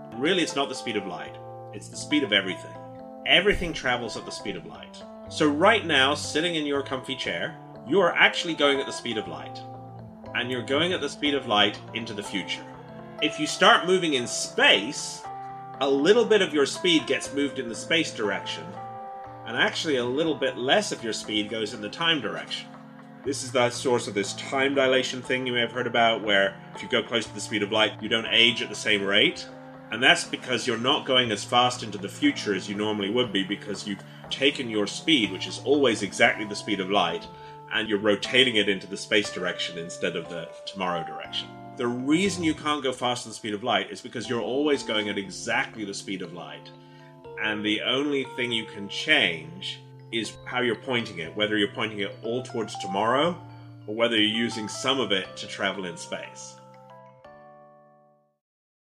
Really, it's not the speed of light. It's the speed of everything. Everything travels at the speed of light. So right now, sitting in your comfy chair, you are actually going at the speed of light. And you're going at the speed of light into the future. If you start moving in space, a little bit of your speed gets moved in the space direction, and actually a little bit less of your speed goes in the time direction. This is the source of this time dilation thing you may have heard about, where if you go close to the speed of light, you don't age at the same rate. And that's because you're not going as fast into the future as you normally would be, because you've taken your speed, which is always exactly the speed of light, and you're rotating it into the space direction instead of the tomorrow direction. The reason you can't go faster than the speed of light is because you're always going at exactly the speed of light. And the only thing you can change is how you're pointing it, whether you're pointing it all towards tomorrow, or whether you're using some of it to travel in space.